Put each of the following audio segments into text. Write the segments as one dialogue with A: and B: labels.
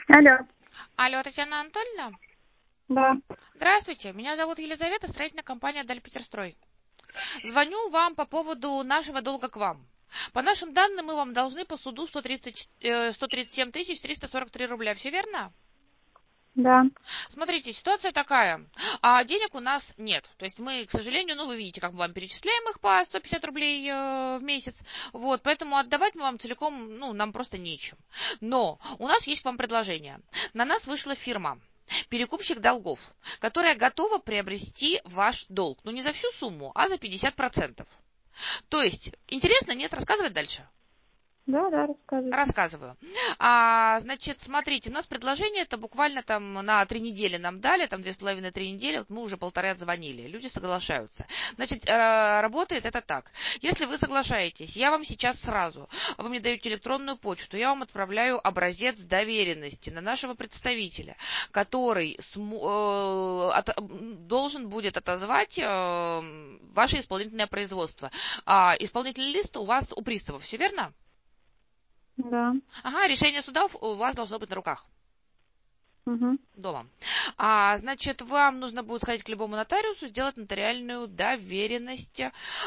A: Алло.
B: Алло, Татьяна Анатольевна?
A: Да.
B: Здравствуйте, меня зовут Елизавета, строительная компания «Дальпетерстрой». Звоню вам по поводу нашего долга к вам. По нашим данным, мы вам должны по суду 137 343 рубля. Все верно?
A: Да.
B: Смотрите, ситуация такая. Денег у нас нет. То есть мы, к сожалению, вы видите, как мы вам перечисляем их по 150 рублей в месяц. Вот, поэтому отдавать мы вам целиком, нам просто нечем. Но у нас есть к вам предложение. На нас вышла фирма, перекупщик долгов, которая готова приобрести ваш долг. Не за всю сумму, а за 50%. То есть, интересно, нет, рассказывать дальше?
A: Да, рассказывайте.
B: Рассказываю. Значит, смотрите, у нас предложение это буквально там на 3 недели нам дали, там 2,5-3 недели, вот мы уже 1,5 отзвонили, люди соглашаются. Значит, работает это так. Если вы соглашаетесь, я вам сейчас сразу, вы мне даете электронную почту, я вам отправляю образец доверенности на нашего представителя, который должен будет отозвать ваше исполнительное производство. Исполнительный лист у вас у приставов, все верно?
A: Да.
B: Ага, решение суда у вас должно быть на руках.
A: Угу.
B: Дома. Значит, вам нужно будет сходить к любому нотариусу, сделать нотариальную доверенность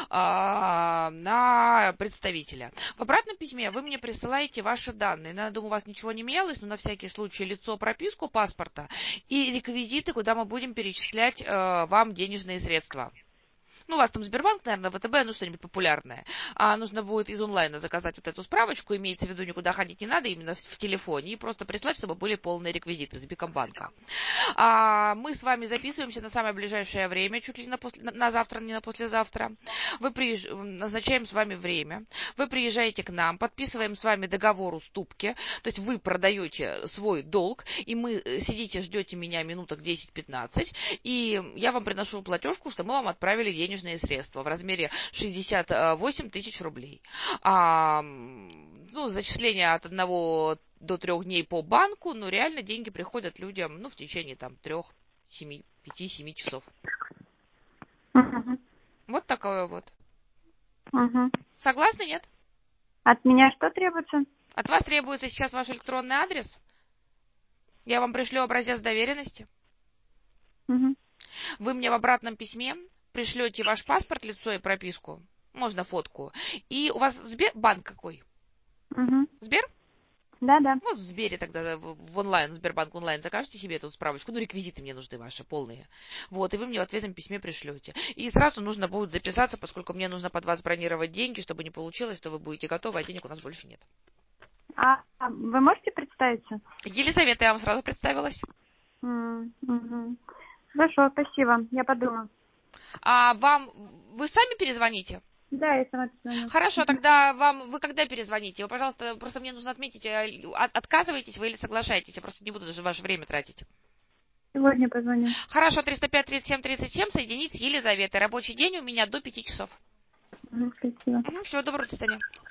B: на представителя. В обратном письме вы мне присылаете ваши данные. Я думаю, у вас ничего не менялось, но на всякий случай лицо, прописку паспорта и реквизиты, куда мы будем перечислять вам денежные средства. У вас там Сбербанк, наверное, ВТБ, что-нибудь популярное. Нужно будет из онлайна заказать вот эту справочку, имеется в виду, никуда ходить не надо, именно в телефоне, и просто прислать, чтобы были полные реквизиты с Бикомбанка. Мы с вами записываемся на самое ближайшее время, чуть ли не на завтра, не на послезавтра. Назначаем с вами время. Вы приезжаете к нам, подписываем с вами договор уступки, то есть вы продаете свой долг, и мы сидите, ждете меня минуток 10-15, и я вам приношу платежку, что мы вам отправили денежные средства в размере 68 тысяч рублей. Зачисление от 1 до 3 дней по банку, но реально деньги приходят людям, в течение 5-7 часов.
A: Угу.
B: Вот такое вот.
A: Угу.
B: Согласны, нет?
A: От меня что требуется?
B: От вас требуется сейчас ваш электронный адрес. Я вам пришлю образец доверенности.
A: Угу.
B: Вы мне в обратном письме пришлете ваш паспорт, лицо и прописку. Можно фотку. И у вас Сбербанк какой?
A: Угу.
B: Сбер?
A: Да.
B: В Сбере тогда в онлайн, Сбербанк онлайн закажете себе эту справочку. Реквизиты мне нужны ваши, полные. Вот, и вы мне в ответном письме пришлете. И сразу нужно будет записаться, поскольку мне нужно под вас бронировать деньги, чтобы не получилось, что вы будете готовы, а денег у нас больше нет.
A: Вы можете представиться?
B: Елизавета, я вам сразу представилась.
A: Угу. Хорошо, спасибо. Я подумаю.
B: Вы сами перезвоните?
A: Да, я сама перезвоню.
B: Хорошо, тогда вы когда перезвоните? Вы, пожалуйста, просто мне нужно отметить, отказываетесь вы или соглашаетесь? Я просто не буду даже ваше время тратить.
A: Сегодня позвоню.
B: Хорошо, 305-37-37, соединить с Елизаветой. Рабочий день у меня до 5 часов.
A: Спасибо.
B: Всего доброго, до свидания.